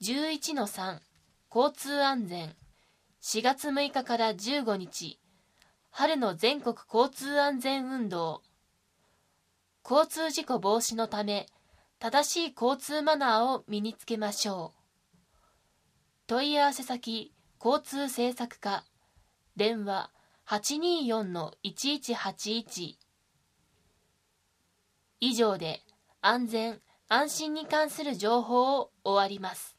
11-3 交通安全4月6日から15日春の全国交通安全運動。交通事故防止のため正しい交通マナーを身につけましょう。問い合わせ先交通政策課電話 824-1181。 以上で安全・安心に関する情報を終わります。